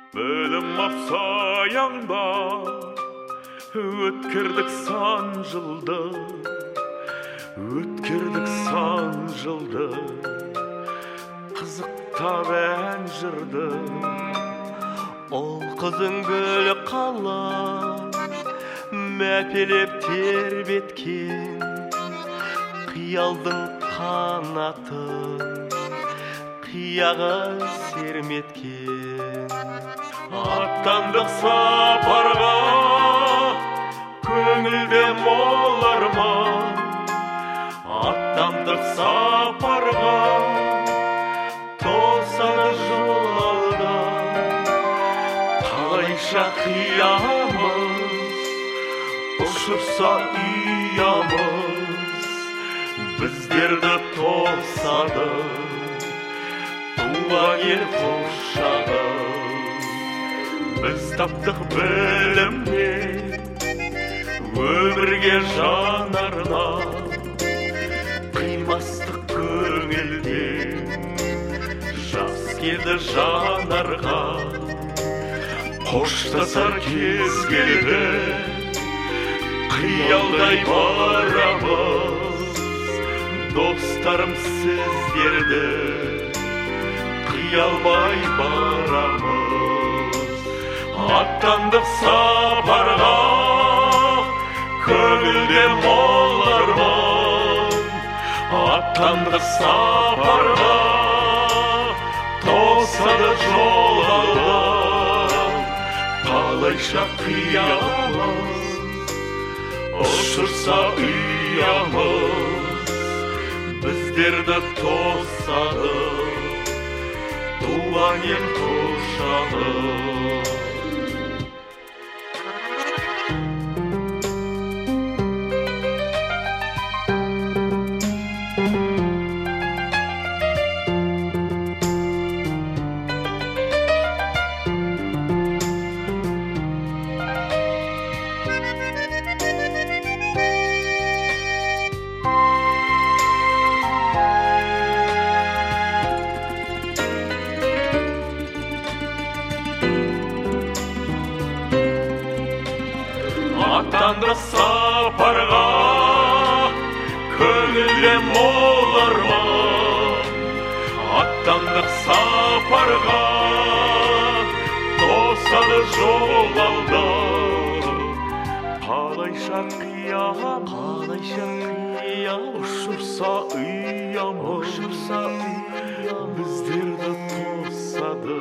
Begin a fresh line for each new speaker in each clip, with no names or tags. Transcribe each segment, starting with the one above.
Білім апсаяңда өткердік сан жылды, өткердік сан жылды, қызықтап ән жырды.
Ол қызың бөліп қала, мәпелеп тербеткен, қиялдың қанатын қияға серметкен.
Аттандық сапарға, көңілде мол арман. Аттандық сапарға, толса да жол алда. Қалайша қиямыз, ұшырса ұямыз, біздерді тосады туған ел құшағы. Біз таптық білімнен, өмірге жанарда, қимастық көңілден, жас келді жанарға. Қоштасар кез келді, қиялдай барамыз. Достарым, сіздерді қиялмай барамыз. Аттандық сапарға, көңілде мол арман. Аттандық сапарға, тосады жол алда. Қалайша қиямыз, ұшырса ұямыз, біздерді тосады туған ел құшағы. Аттандық сапарға, көңілде мол арман. Аттандық сапарға, тосады жол алда. Қалайша қиям, ұшырса ұямыз, біздерді тосады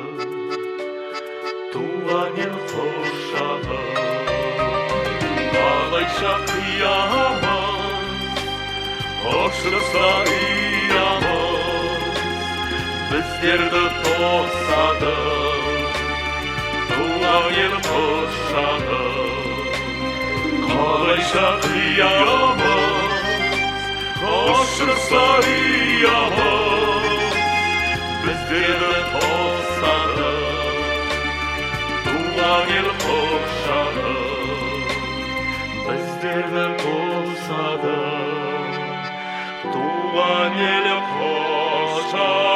туған ел құшағы. Қалайша қиямыз, ұшырса ұямыз, біздерді тосады туған ел құшағы. Қалайша қиямыз, ұшырса ұямыз, біздерді тосады туған ел құшағы. Біздерді тосады туған ел құшағы.